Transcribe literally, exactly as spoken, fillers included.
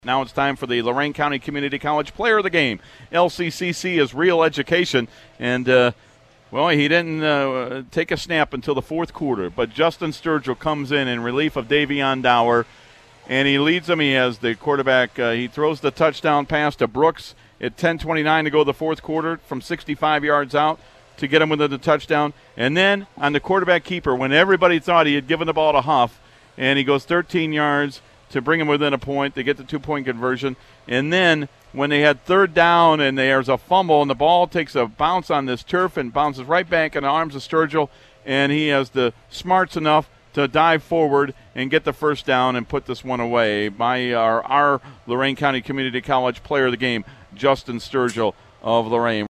Now it's time for the Lorain County Community College Player of the Game. L C C C is Real Education, and, uh, well, he didn't uh, take a snap until the fourth quarter, but Justin Sturgill comes in in relief of Davion Dower, and he leads them. He has the quarterback. Uh, he throws the touchdown pass to Brooks at ten twenty-nine to go the fourth quarter from sixty-five yards out to get him within the touchdown. And then on the quarterback keeper, when everybody thought he had given the ball to Huff, and he goes thirteen yards to bring him within a point. They get the two-point conversion. And then when they had third down and there's a fumble and the ball takes a bounce on this turf and bounces right back in the arms of Sturgill, and he has the smarts enough to dive forward and get the first down and put this one away. My our, our Lorain County Community College Player of the Game, Justin Sturgill of Lorain.